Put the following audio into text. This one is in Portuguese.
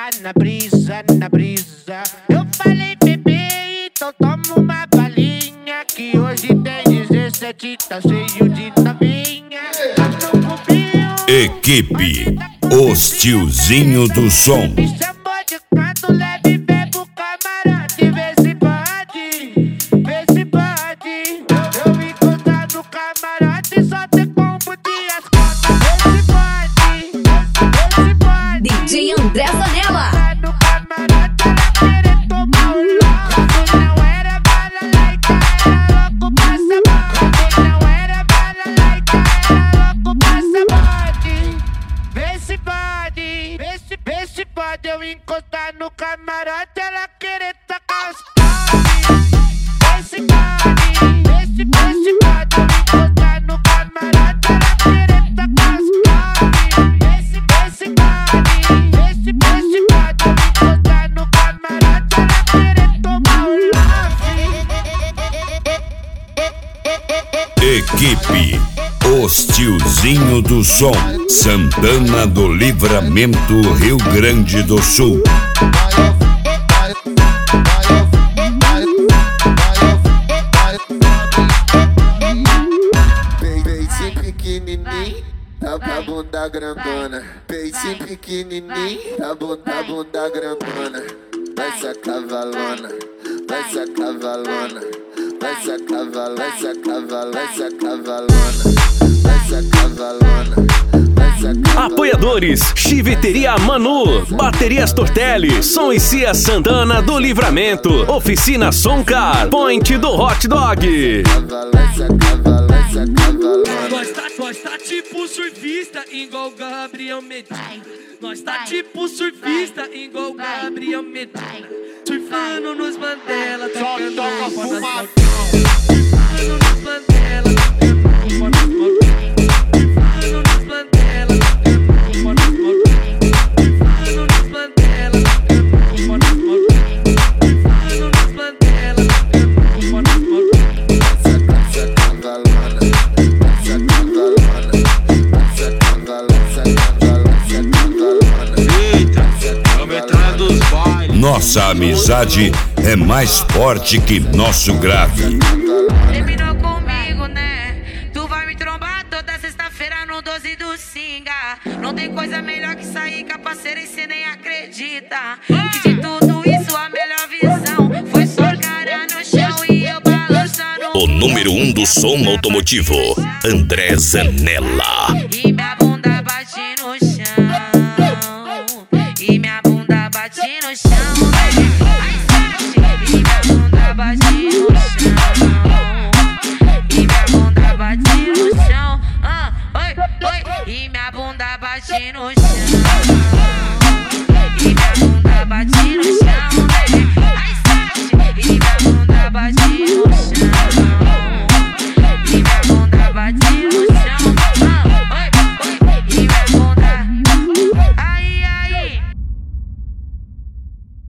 na brisa, na brisa. Eu falei, bebê, então toma uma balinha, que hoje tem 17, tá cheio de novinha. Equipe Os Tiozinho do Som. Me chamou de canto, leve, bebo camarote. Vê se pode, vê se pode. Eu me encontrar no camarote, só ter combo de as contas. Vê se pode, vê se pode. DJ André Zanella. No camarote, ela querer tomar um louco. Não era bala laica, era louco, passa bote. Não era bala laica, era louco, passa bote. Vê se pode, vê se pode eu encostar no camarote, ela querer tacar os toques. Vê se pode, vê se pode eu encostar no camarote, ela querer tacar os toques. Vê se pode, vê se pode eu encostar no camarote, ela querer tomar um love. Equipe Os Tiozinho do Som, Santana do Livramento, Rio Grande do Sul. Peitinho pequenininho, tá bunda grandona. Peitinho pequenininho, tá bunda grandona. Vai essa cavalona, vai essa cavalona. Vai essa cavalona, vai essa cavalona, vai essa cavalona, vai essa cavalona. Apoiadores: Chiveteria Manu, Baterias Tortelli, Som e Cia Santana do Livramento, Oficina Soncar, Point do Hot Dog. Nós tá tipo surfista, igual Gabriel Medina. Nós tá tipo surfista, igual Gabriel Medina. Surfando nos Mandela, tocando roupa nas mãos. Surfando nos Mandela, tocando roupa nas mãos. Surfando nos Mandela, tocando roupa nas mãos. Surfando nos Mandela, tocando roupa nas mãos. Surfando nos Mandela, tocando roupa nas mãos. Nossa amizade é mais forte que nosso grave. Terminou comigo, né? Tu vai me trombar toda sexta-feira no 12 do Singa. Não tem coisa melhor que sair com a parceira e cê nem acredita. Que de tudo isso a melhor visão foi só cara no chão e eu balançando. O número 1 do som automotivo, André Zanella. E minha bunda bate no chão. E minha bunda bate no chão. E minha bunda bate no chão. E minha bunda bate no chão. Ai, sete. E minha bunda bate